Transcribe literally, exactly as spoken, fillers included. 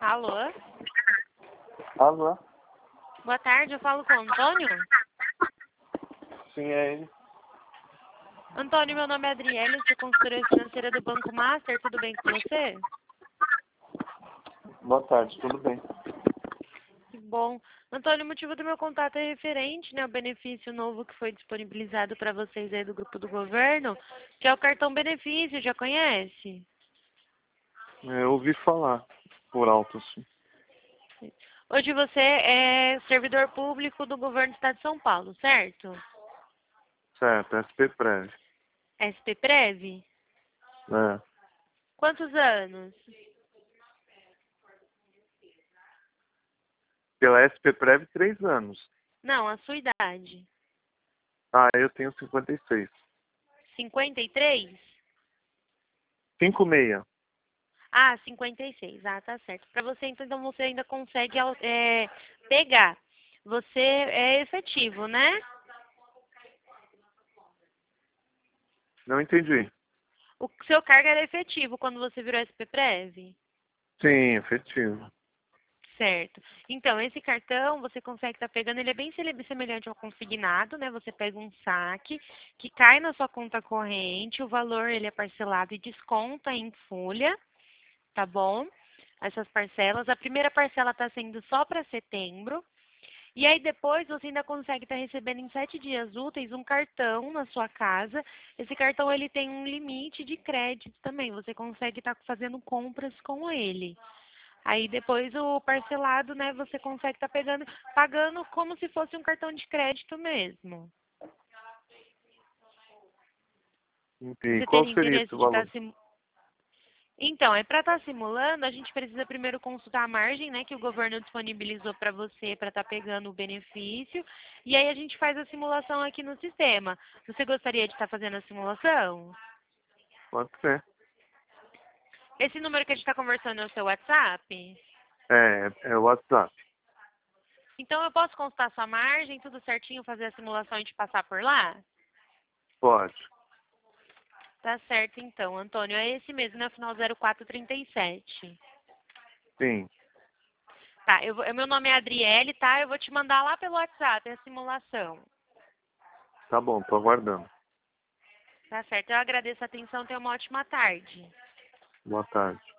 Alô? Alô? Boa tarde, eu falo com o Antônio? Sim, é ele. Antônio, meu nome é Adriele, sou consultora financeira do Banco Master, tudo bem com você? Boa tarde, tudo bem? Que bom. Antônio, o motivo do meu contato é referente, né, ao benefício novo que foi disponibilizado para vocês aí do grupo do governo, que é o cartão benefício, já conhece? É, eu ouvi falar por alto, sim. Hoje você é servidor público do governo do estado de São Paulo, certo? Certo, S P Prev. S P Prev? É. Quantos anos? Pela S P Prev, três anos. Não, a sua idade. Ah, eu tenho cinquenta e seis. cinquenta e três? Cinco meia. Ah, cinquenta e seis. Ah, tá certo. Para você, então, então você ainda consegue é, pegar. Você é efetivo, né? Não entendi. O seu cargo era efetivo quando você virou S P Prev? Sim, efetivo. Certo. Então, esse cartão você consegue estar pegando, ele é bem sele- semelhante ao consignado, né? Você pega um saque que cai na sua conta corrente, o valor ele é parcelado e desconta em folha, tá bom? Essas parcelas. A primeira parcela está sendo só para setembro. E aí depois você ainda consegue estar recebendo em sete dias úteis um cartão na sua casa. Esse cartão ele tem um limite de crédito também. Você consegue estar fazendo compras com ele. Aí depois o parcelado, né, você consegue estar pegando, pagando como se fosse um cartão de crédito mesmo. E Você qual teria seria interesse esse de estar valor? sim. Então, é para estar simulando, a gente precisa primeiro consultar a margem, né, que o governo disponibilizou para você para estar pegando o benefício, e aí a gente faz a simulação aqui no sistema. Você gostaria de estar fazendo a simulação? Pode ser. Esse número que a gente está conversando é o seu WhatsApp? É, é o WhatsApp. Então eu posso consultar sua margem, tudo certinho, fazer a simulação e te passar por lá? Pode. Tá certo então, Antônio. É esse mesmo, né? Final zero quatro trinta e sete. Sim. Tá, eu vou, meu nome é Adriele, tá? Eu vou te mandar lá pelo WhatsApp a simulação. Tá bom, tô aguardando. Tá certo. Eu agradeço a atenção. Tenha uma ótima tarde. Boa tarde.